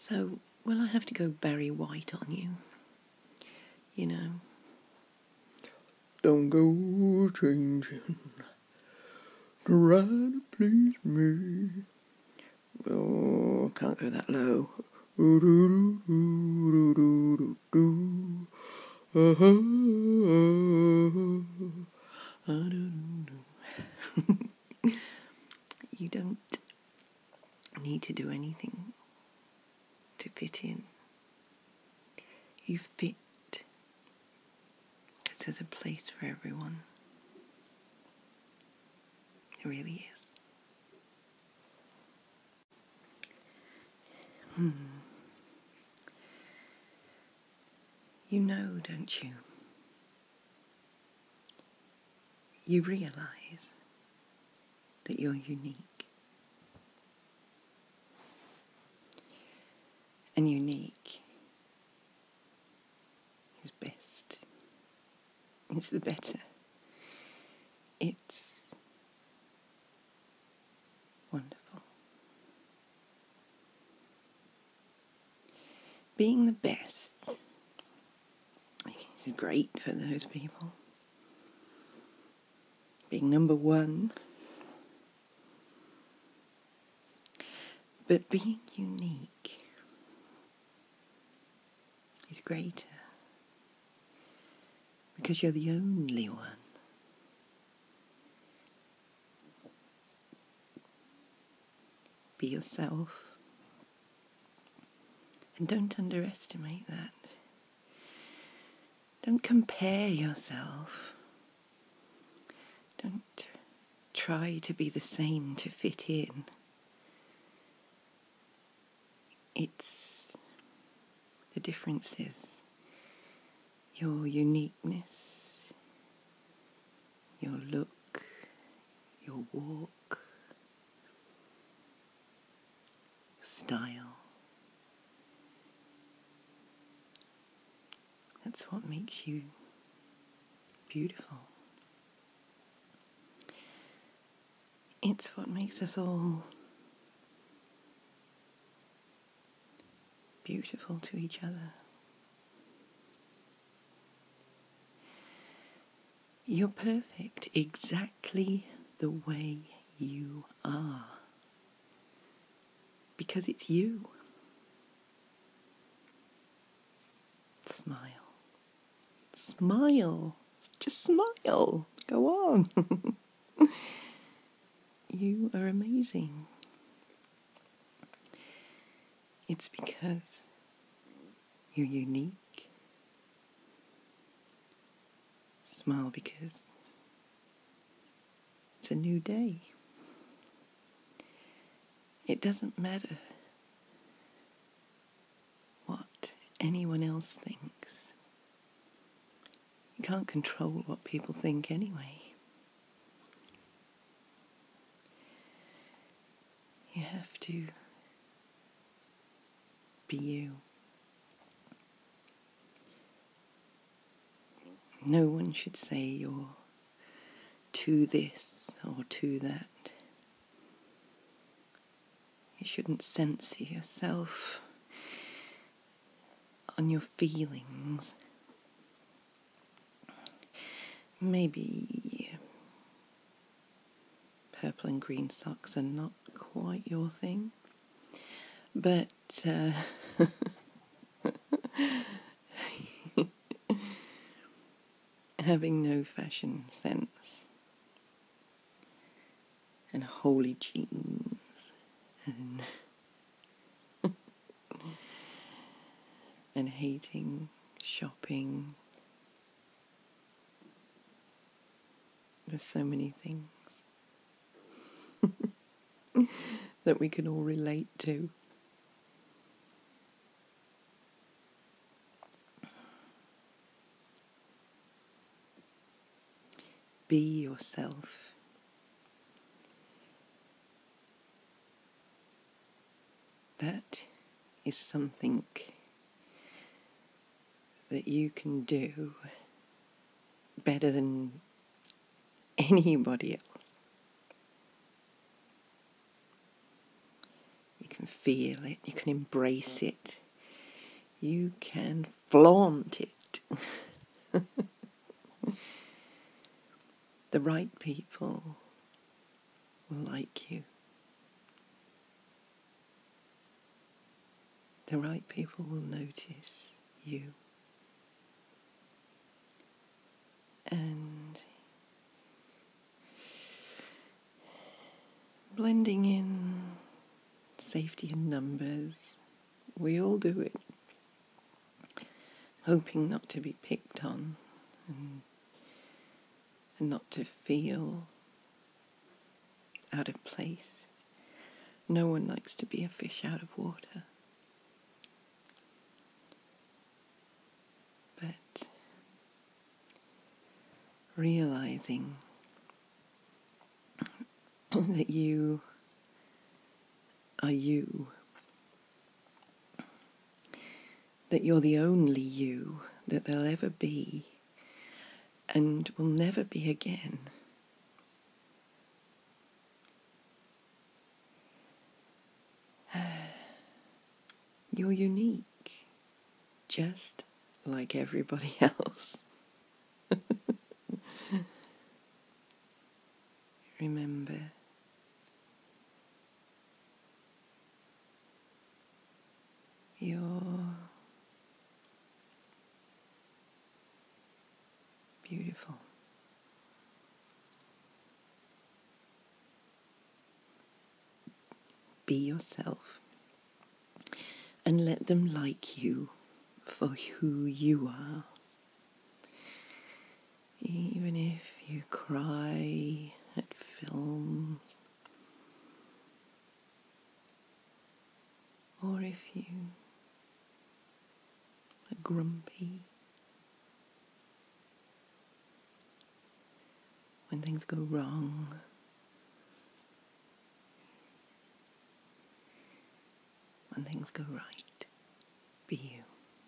So, will I have to go Barry White on you? You know? Don't go changing, try to please me. Oh, can't go that low. You don't need to do anything to fit in. You fit. There's a place for everyone. There really is. You know, don't you? You realise that you're unique. And unique is best. It's the better. It's wonderful. Being the best is great for those people. Being number one. But being unique is greater because you're the only one. Be yourself. And don't underestimate that. Don't compare yourself. Don't try to be the same to fit in. The difference is your uniqueness, your look, your walk, style. That's what makes you beautiful. It's what makes us all beautiful to each other. You're perfect exactly the way you are. Because it's you. Smile. Smile. Just smile. Go on. You are amazing. It's because you're unique. Smile because it's a new day. It doesn't matter what anyone else thinks. You can't control what people think anyway. You have to be you. No one should say you're to this or to that. You shouldn't censor yourself on your feelings. Maybe purple and green socks are not quite your thing, but having no fashion sense and holy jeans and hating shopping. There's so many things that we can all relate to. Be yourself. That is something that you can do better than anybody else. can feel it, you can embrace it, you can flaunt it. The right people will like you. The right people will notice you. And blending in, safety in numbers, we all do it, hoping not to be picked on and not to feel out of place. No one likes to be a fish out of water. But realizing that you are you, that you're the only you that there'll ever be and will never be again. You're unique, just like everybody else. Remember, you're beautiful. Be yourself and let them like you for who you are. Even if you cry at films, or if you are grumpy when things go wrong, when things go right, be you.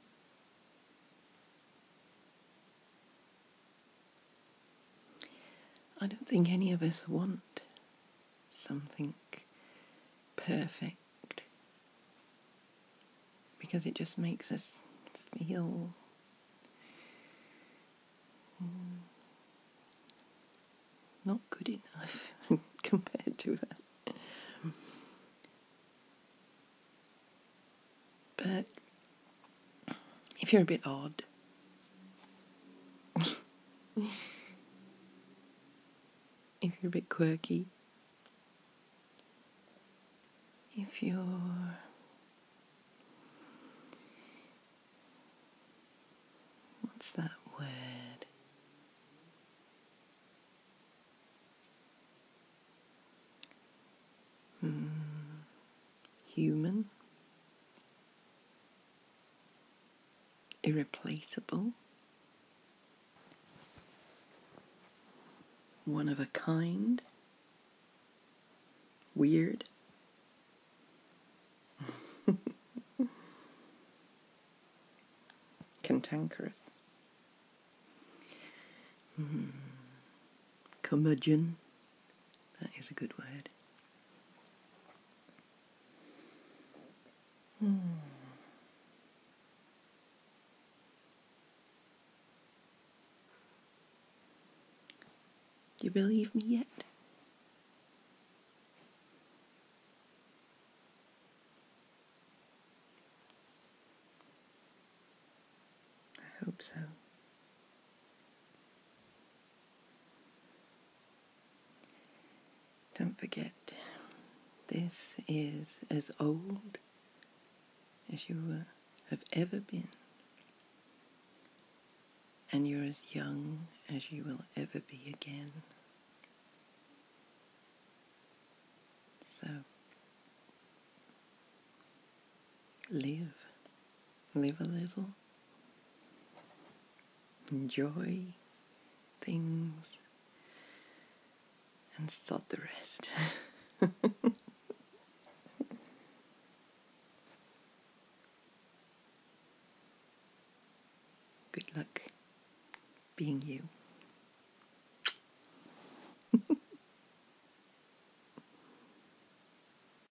I don't think any of us want something perfect, because it just makes us feel not good enough compared to that. But if you're a bit odd, if you're a bit quirky, if you're what's that word? Human, irreplaceable, one of a kind, weird, cantankerous, curmudgeon, that is a good word. Do you believe me yet? I hope so. Don't forget, this is as old as you have ever been, and you're as young as you will ever be again. So, live a little, enjoy things, and sod the rest. Good luck being you.